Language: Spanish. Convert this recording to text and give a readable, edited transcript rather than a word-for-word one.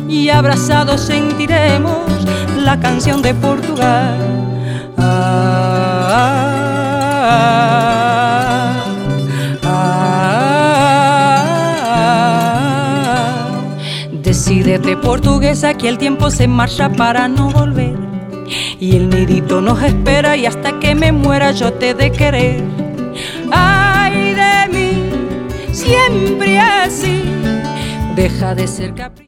y abrazados sentiremos la canción de Portugal. Decídete, portuguesa, que el tiempo se marcha para no volver, y el nidito nos espera, y hasta que me muera yo te he de querer. Ay de mí, siempre así, deja de ser caprichosa.